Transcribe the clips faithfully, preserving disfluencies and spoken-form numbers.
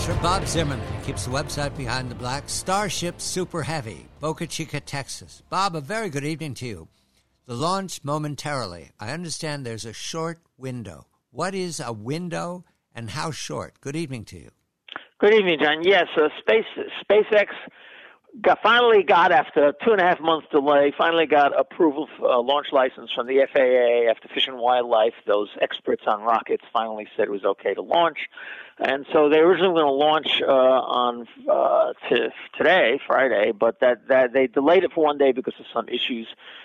Astronaut Bob Zimmerman keeps the website Behind the Black, Starship Super Heavy, Boca Chica, Texas. Bob, a very good evening to you. The launch momentarily. I understand there's a short window. What is a window and how short? Good evening to you. Good evening, John. Yes, uh, Space SpaceX got, finally got, after a two and a half months delay, finally got approval for a launch license from the F A A after Fish and Wildlife. Those experts on rockets finally said it was okay to launch. And so they were originally going to launch uh, on uh, to today, Friday, but that, that they delayed it for one day because of some issues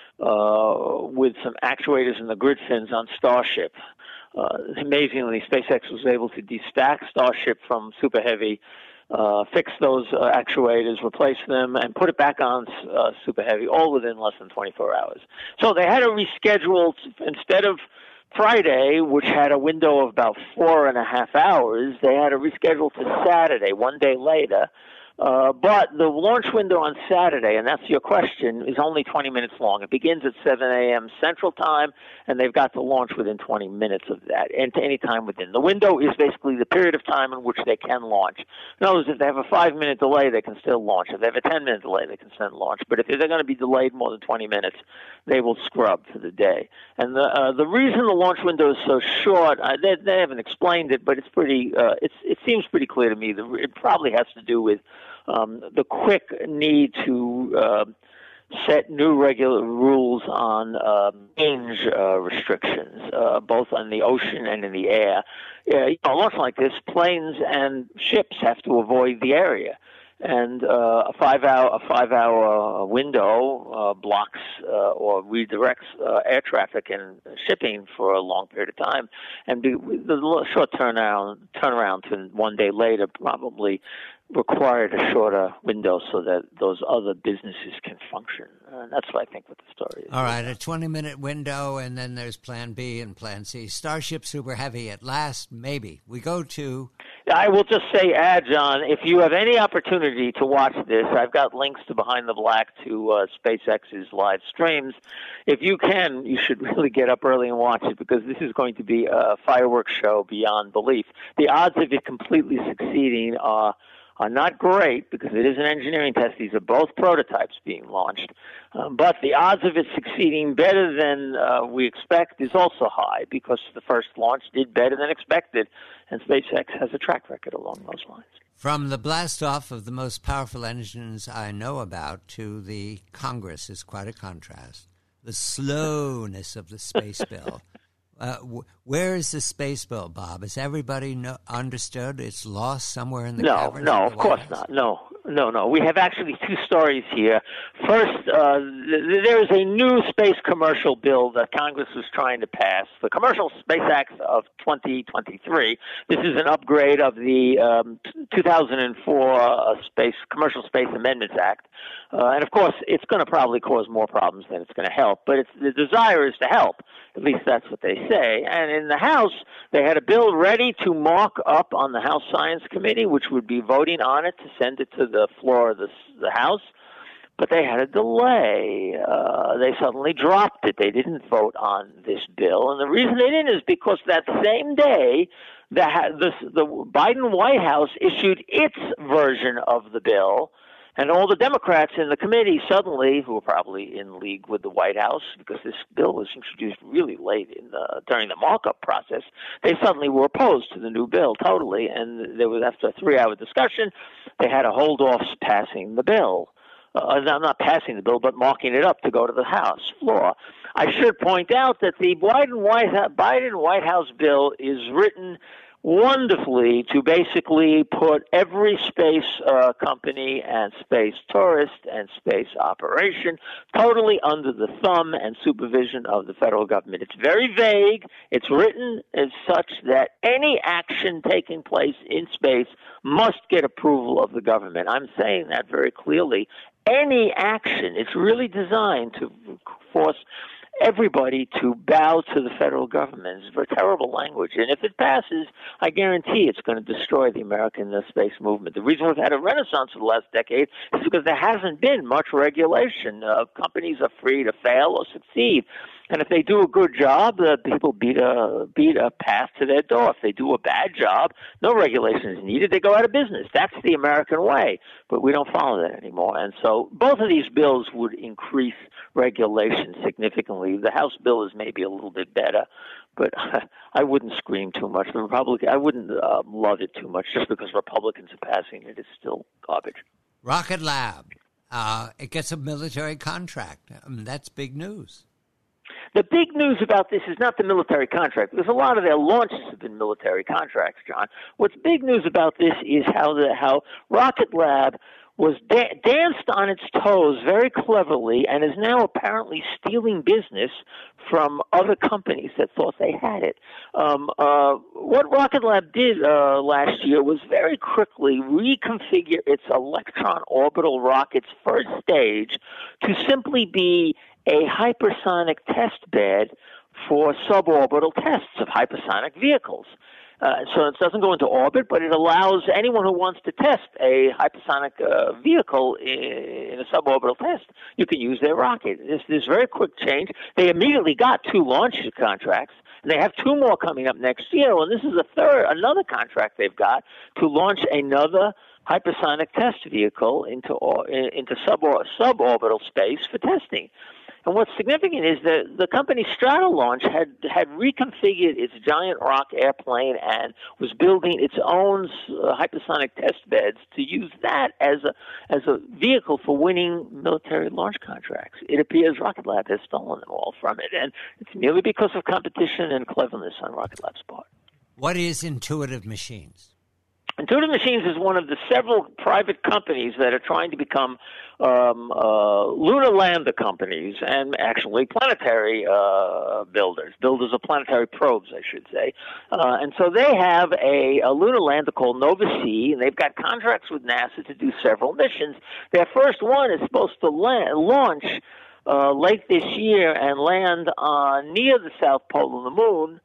uh, with some actuators in the grid fins on Starship. Uh, amazingly, SpaceX was able to destack Starship from Super Heavy, uh, fix those uh, actuators, replace them, and put it back on uh, Super Heavy, all within less than twenty-four hours. So they had to reschedule, instead of Friday, which had a window of about four and a half hours, they had to reschedule to Saturday, one day later. Uh, but the launch window on Saturday, and that's your question, is only twenty minutes long. It begins at seven a.m. Central Time, and they've got to launch within twenty minutes of that, and to any time within. The window is basically the period of time in which they can launch. In other words, if they have a five-minute delay, they can still launch. If they have a ten-minute delay, they can still launch. But if they're going to be delayed more than twenty minutes, they will scrub for the day. And the uh, the reason the launch window is so short, uh, they, they haven't explained it, but it's pretty. Uh, it's it seems pretty clear to me. The, it probably has to do with Um, the quick need to uh, set new regular rules on uh, range uh, restrictions, uh, both on the ocean and in the air. Uh, you know, launch like this, planes and ships have to avoid the area, and uh, a five-hour a five-hour window uh, blocks uh, or redirects uh, air traffic and shipping for a long period of time, and be, the short turnaround turnaround to one day later probably required a shorter window so that those other businesses can function. And that's what I think what the story is. All right, a twenty-minute window, and then there's Plan B and Plan C. Starship Super Heavy at last, maybe. We go to... I will just say, add, John, if you have any opportunity to watch this, I've got links to Behind the Black to uh, SpaceX's live streams. If you can, you should really get up early and watch it, because this is going to be a fireworks show beyond belief. The odds of it completely succeeding are... are not great, because it is an engineering test. These are both prototypes being launched. Um, but the odds of it succeeding better than uh, we expect is also high, because the first launch did better than expected, and SpaceX has a track record along those lines. From the blast-off of the most powerful engines I know about to the Congress is quite a contrast. The slowness of the space bill. Uh, w- where is the space bill, Bob? Has everybody no- understood it's lost somewhere in the no, caverns? No, of, of the course not. No, no, no. We have actually two stories here. First, uh, th- there is a new space commercial bill that Congress is trying to pass, the Commercial Space Act of twenty twenty-three. This is an upgrade of the um, two thousand four uh, Space Commercial Space Amendments Act. Uh, and, of course, it's going to probably cause more problems than it's going to help. But it's, the desire is to help. At least that's what they say. And in the House, they had a bill ready to mark up on the House Science Committee, which would be voting on it to send it to the floor of the, the House. But they had a delay. Uh, they suddenly dropped it. They didn't vote on this bill. And the reason they didn't is because that same day, the, the, the Biden White House issued its version of the bill. And all the Democrats in the committee suddenly, who were probably in league with the White House, because this bill was introduced really late in the, during the markup process, they suddenly were opposed to the new bill totally. And there was, after a three-hour discussion, they had to hold off passing the bill. Uh, not passing the bill, but marking it up to go to the House floor. I should point out that the Biden White House, Biden White House bill is written wonderfully to basically put every space uh, company and space tourist and space operation totally under the thumb and supervision of the federal government. It's very vague. It's written as such that any action taking place in space must get approval of the government. I'm saying that very clearly. Any action, it's really designed to force everybody to bow to the federal government. It's very terrible language. And if it passes, I guarantee it's going to destroy the American uh, space movement. The reason we've had a renaissance for the last decade is because there hasn't been much regulation. Uh, companies are free to fail or succeed. And if they do a good job, the people beat a beat a path to their door. If they do a bad job, no regulation is needed. They go out of business. That's the American way, but we don't follow that anymore. And so both of these bills would increase regulation significantly. The House bill is maybe a little bit better, but I wouldn't scream too much. The Republican, I wouldn't uh, love it too much just because Republicans are passing it. It's still garbage. Rocket Lab, uh, it gets a military contract. I mean, that's big news. The big news about this is not the military contract, because a lot of their launches have been military contracts, John. What's big news about this is how the how Rocket Lab was da- danced on its toes very cleverly and is now apparently stealing business from other companies that thought they had it. Um, uh, what Rocket Lab did uh, last year was very quickly reconfigure its Electron orbital rocket's first stage to simply be a hypersonic test bed for suborbital tests of hypersonic vehicles. Uh, so it doesn't go into orbit, but it allows anyone who wants to test a hypersonic uh, vehicle in, in a suborbital test, you can use their rocket. This this very quick change. They immediately got two launch contracts, and they have two more coming up next year. And this is a third, another contract they've got to launch another hypersonic test vehicle into into subor- suborbital space for testing. And what's significant is that the company Stratolaunch had had reconfigured its giant rock airplane and was building its own uh, hypersonic test beds to use that as a as a vehicle for winning military launch contracts. It appears Rocket Lab has stolen them all from it, and it's merely because of competition and cleverness on Rocket Lab's part. What is Intuitive Machines? Intuitive Machines is one of the several private companies that are trying to become um, uh, lunar lander companies and actually planetary uh, builders, builders of planetary probes, I should say. Uh, and so they have a, a lunar lander called Nova-C, and they've got contracts with NASA to do several missions. Their first one is supposed to land, launch uh, late this year and land uh, near the South Pole of the Moon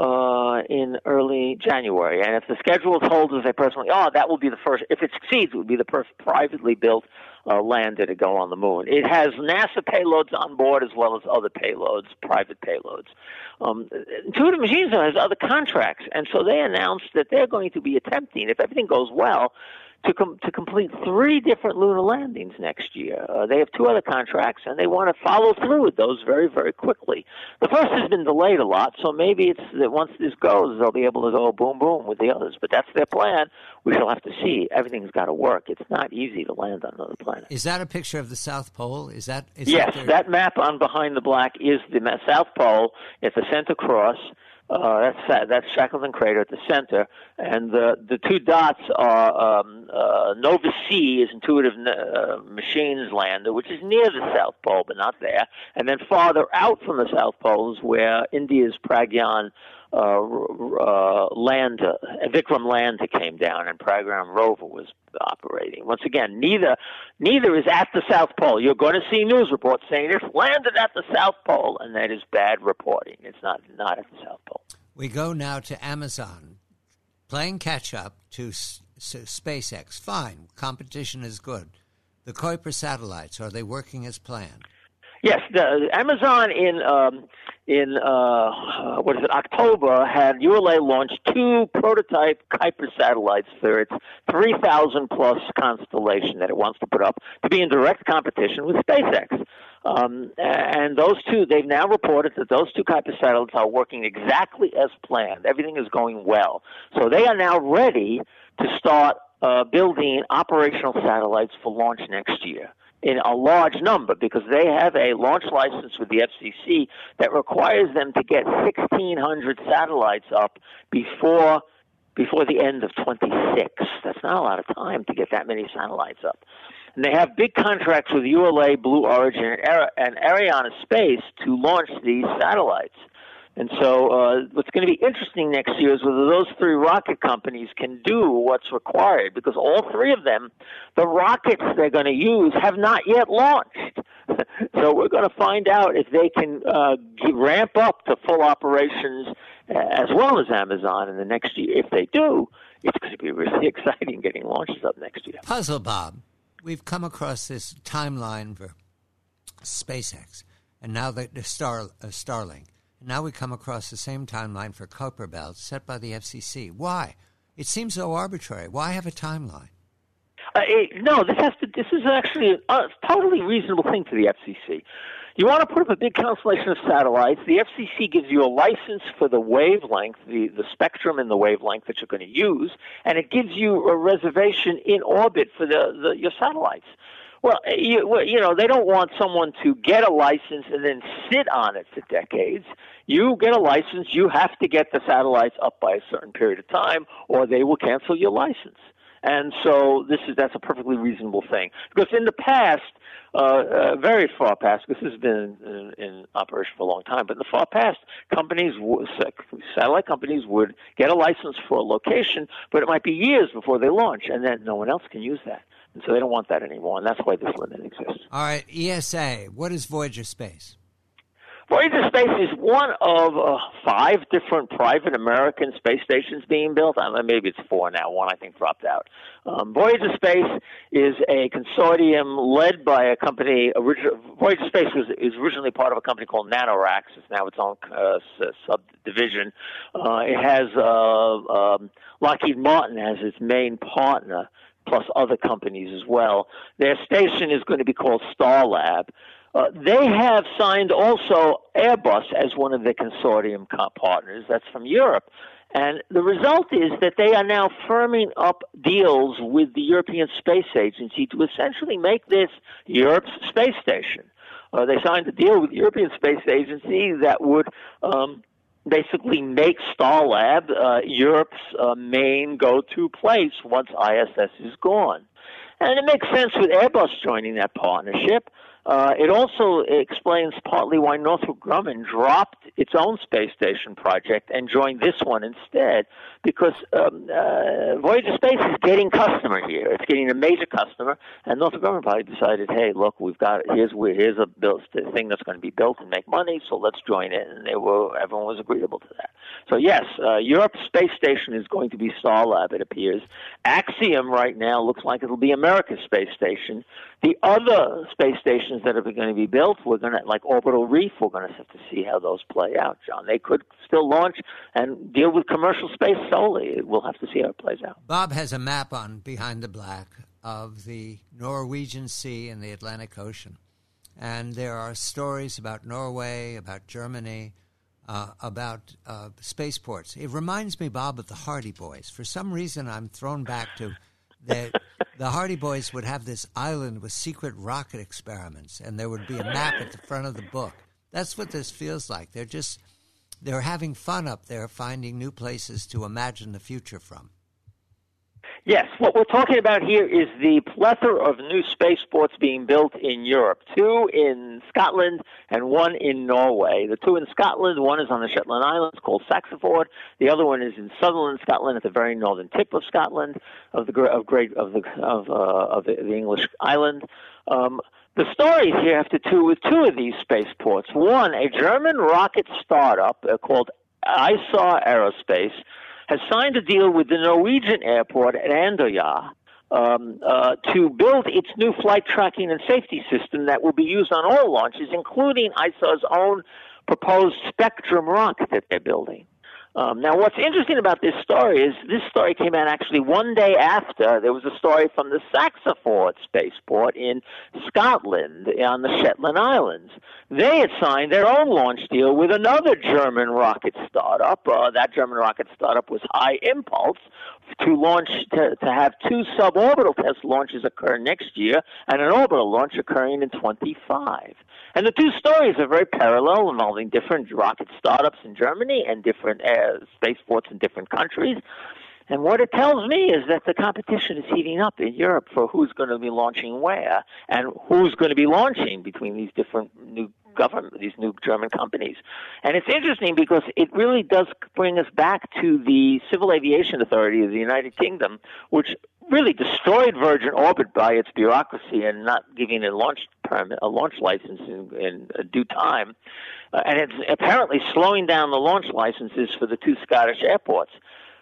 uh, in early January. And if the schedule holds as they personally are, that will be the first, if it succeeds, it would be the first privately built uh, lander to go on the moon. It has NASA payloads on board as well as other payloads, private payloads. Um, Intuitive Machines has other contracts, and so they announced that they're going to be attempting, if everything goes well, to com- to complete three different lunar landings next year. Uh, they have two other contracts, and they want to follow through with those very, very quickly. The first has been delayed a lot, so maybe it's that once this goes, they'll be able to go boom, boom with the others. But that's their plan. We shall have to see. Everything's got to work. It's not easy to land on another planet. Is that a picture of the South Pole? Is that? Is yes, that, that map on behind the black is the South Pole. It's a center cross. Uh, that's that's Shackleton Crater at the center, and the the two dots are um, uh, Nova-C is Intuitive uh, Machines lander, which is near the South Pole but not there, and then farther out from the South Pole is where India's Pragyan uh, uh, lander, Vikram lander came down, and Pragyan rover was operating. Once again, neither neither is at the South Pole. You're going to see news reports saying it's landed at the South Pole, and that is bad reporting. It's not not at the South Pole. We go now to Amazon, playing catch-up to S- S- SpaceX. Fine, competition is good. The Kuiper satellites, are they working as planned? Yes, the, Amazon in um, in uh, what is it? October had U L A launch two prototype Kuiper satellites for its three thousand plus constellation that it wants to put up to be in direct competition with SpaceX. Um, and those two, they've now reported that those two Kuiper satellites are working exactly as planned. Everything is going well, so they are now ready to start uh, building operational satellites for launch next year in a large number, because they have a launch license with the F C C that requires them to get sixteen hundred satellites up before before the end of twenty-six. That's not a lot of time to get that many satellites up. And they have big contracts with U L A, Blue Origin, and Ariane Space to launch these satellites. And so uh, what's going to be interesting next year is whether those three rocket companies can do what's required, because all three of them, the rockets they're going to use have not yet launched. So we're going to find out if they can uh, ramp up to full operations uh, as well as Amazon in the next year. If they do, it's going to be really exciting getting launches up next year. Puzzle Bob, we've come across this timeline for SpaceX. and now the, the Star, uh, Starlink. And now we come across the same timeline for Kuiper Belt set by the F C C. Why? It seems so arbitrary. Why have a timeline? Uh, it, no, this has to. This is actually a, a totally reasonable thing for the F C C. You want to put up a big constellation of satellites. The F C C gives you a license for the wavelength, the, the spectrum and the wavelength that you're going to use, and it gives you a reservation in orbit for the, the your satellites. Well, you, well, you know, they don't want someone to get a license and then sit on it for decades. You get a license, you have to get the satellites up by a certain period of time, or they will cancel your license. And so this is that's a perfectly reasonable thing. Because in the past, uh, uh, very far past, because this has been in, in operation for a long time, but in the far past, companies, satellite companies would get a license for a location, but it might be years before they launch, and then no one else can use that. And so they don't want that anymore, and that's why this limit exists. All right, E S A, what is Voyager Space? Voyager Space is one of uh, five different private American space stations being built. I don't know, maybe it's four now. One, I think, dropped out. Um, Voyager Space is a consortium led by a company. Origi- Voyager Space was is originally part of a company called NanoRacks. It's now its own uh, subdivision. Uh, it has uh, um, Lockheed Martin as its main partner, plus other companies as well. Their station is going to be called Starlab. Uh, they have signed also Airbus as one of the consortium partners. That's from Europe. And the result is that they are now firming up deals with the European Space Agency to essentially make this Europe's space station. Uh, they signed a deal with the European Space Agency that would um, basically make Starlab uh, Europe's uh, main go-to place once I S S is gone. And it makes sense with Airbus joining that partnership. Uh, it also explains partly why Northrop Grumman dropped its own space station project and joined this one instead, because um, uh, Voyager Space is getting customer here. It's getting a major customer, and Northrop Grumman probably decided, hey, look, we've got here's here's a built thing that's going to be built and make money, so let's join it. And they were everyone was agreeable to that. So yes, uh, Europe's space station is going to be Starlab, it appears. Axiom right now looks like it'll be America's space station. The other space stations that are going to be built, we're going to, like Orbital Reef, we're going to have to see how those play out, John. They could still launch and deal with commercial space solely. We'll have to see how it plays out. Bob has a map on Behind the Black of the Norwegian Sea and the Atlantic Ocean. And there are stories about Norway, about Germany, uh, about uh, spaceports. It reminds me, Bob, of the Hardy Boys. For some reason, I'm thrown back to the, the Hardy Boys would have this island with secret rocket experiments, and there would be a map at the front of the book. That's what this feels like. They're just, they're having fun up there, finding new places to imagine the future from. Yes, what we're talking about here is the plethora of new spaceports being built in Europe, two in Scotland and one in Norway. The two in Scotland, one is on the Shetland Islands called Saxiford. The other one is in Sutherland, Scotland, at the very northern tip of Scotland, of the of great of the of uh, of the, the English island. Um, the stories here have to do with two of these spaceports. One, a German rocket startup uh, called I S A R Aerospace has signed a deal with the Norwegian airport at Andøya um, uh, to build its new flight tracking and safety system that will be used on all launches, including I S A R's own proposed Spectrum rocket that they're building. Um, now, what's interesting about this story is this story came out actually one day after there was a story from the Saxiford spaceport in Scotland on the Shetland Islands. They had signed their own launch deal with another German rocket startup. Uh, that German rocket startup was High Impulse, to launch to, to have two suborbital test launches occur next year and an orbital launch occurring in twenty-five. And the two stories are very parallel, involving different rocket startups in Germany and different uh, spaceports in different countries. And what it tells me is that the competition is heating up in Europe for who's going to be launching where and who's going to be launching between these different new government, these new German companies. And it's interesting because it really does bring us back to the Civil Aviation Authority of the United Kingdom, which really destroyed Virgin Orbit by its bureaucracy and not giving a launch permit, a launch license in, in due time. Uh, and it's apparently slowing down the launch licenses for the two Scottish airports.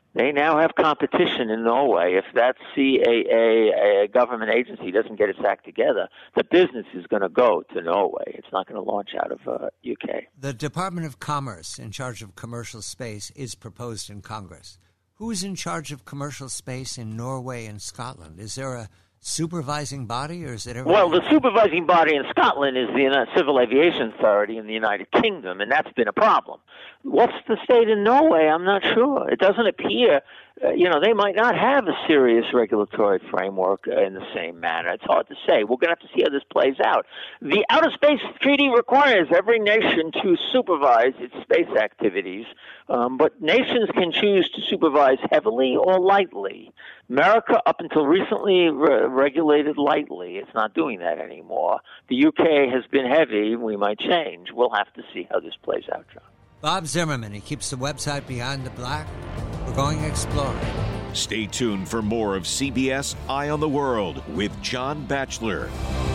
They now have competition in Norway. If that C A A, a government agency, doesn't get its act together, the business is going to go to Norway. It's not going to launch out of uh, U K. The Department of Commerce, in charge of commercial space, is proposed in Congress. Who is in charge of commercial space in Norway and Scotland? Is there a supervising body, or is it everybody? Well, the supervising body in Scotland is the United Civil Aviation Authority in the United Kingdom, and that's been a problem. What's the state in Norway? I'm not sure. It doesn't appear, uh, you know, they might not have a serious regulatory framework uh, in the same manner. It's hard to say. We're going to have to see how this plays out. The Outer Space Treaty requires every nation to supervise its space activities, um, but nations can choose to supervise heavily or lightly. America, up until recently, re- regulated lightly. It's not doing that anymore. The U K has been heavy. We might change. We'll have to see how this plays out, John. Bob Zimmerman, he keeps the website Beyond the Black. We're going exploring. Stay tuned for more of C B S Eye on the World with John Batchelor.